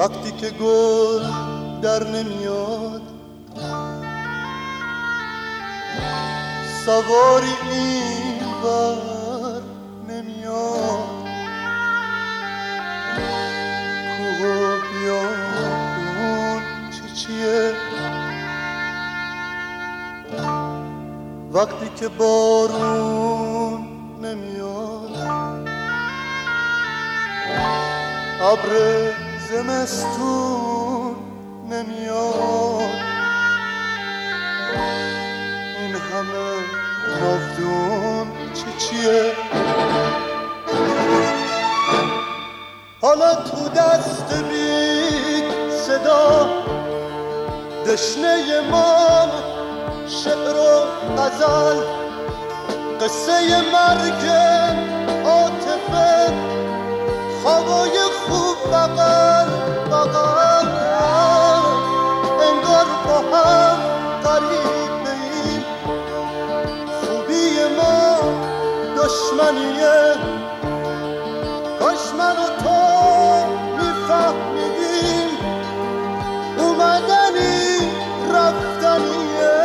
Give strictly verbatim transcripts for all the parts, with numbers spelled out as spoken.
وقتی که گل در نمیاد، سواری این بر نمیاد، کوه و بیابون چی چیه، وقتی که بارون نمیاد، ابر زمستون نمیاد، این همه ناودون چی چیه، حالا تو دست بی صدا دشنه ما شعر و غزل، قصه مرگ عاطفه، خوابای خوب بغل بغل، انگار با هم غریبیم، خوبی ما دشمنیه، کاش من و تو میفهمیدیم اومدنی رفتنیه،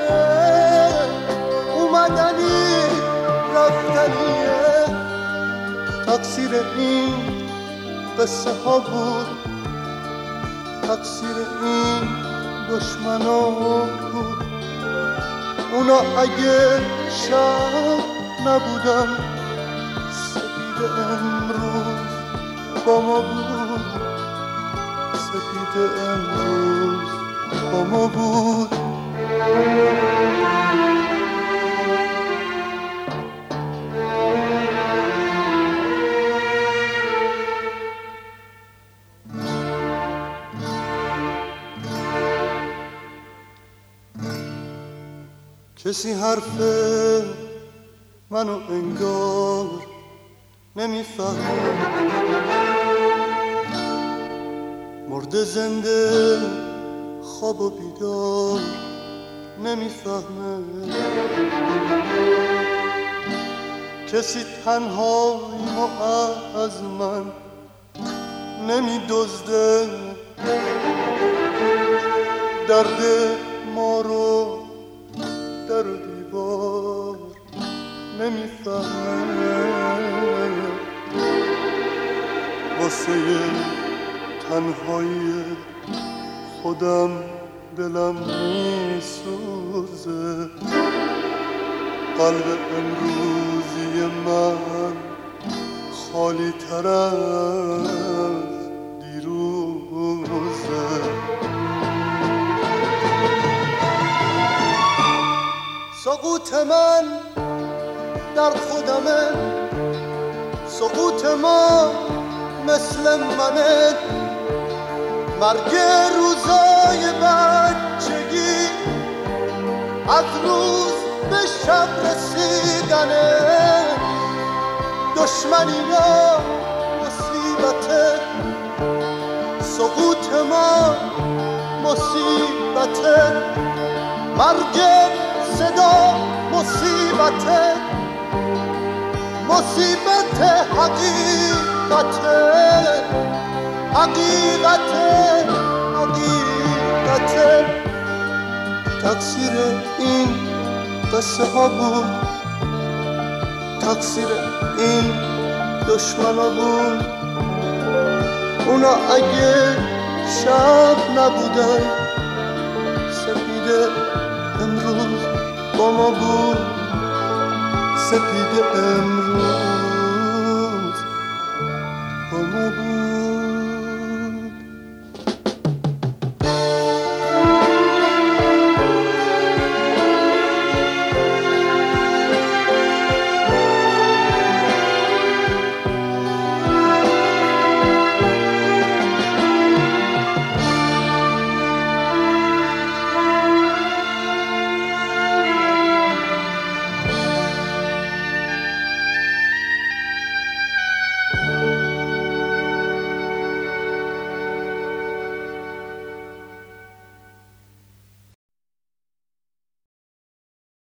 اومدنی رفتنیه، تقصیر این قصه ها بود، تقصیر این دشمنا بود، اونا اگه شب نبودن سپید امروز با ما بود، سپید امروز با ما بود. کسی حرف منو انگار نمیفهمه، مرده زنده خواب و بیدار نمیفهمه، کسی تنهاییمو از من نمیدزده، درد ما رو در و دیوار نمیفهمه، واسه تنهایی خودم دلم میسوزه، قلب امروزی من خالی تر از دیروزه، سقوط من در خودمه، سقوط ما مثل منه، مرگ روزای بچگی از روز به شب رسیدنه، دشمنی یا مصیبته، سقوط ما مصیبته، مرگ صدا مصیبته، مصیبت حقیقته، حقیقته حقیقته، تقصیر این قصه ها بود، تقصیر این دشمنا بود، اونا اگه شب نبودن سپید امروز با ما بود، سپید امروز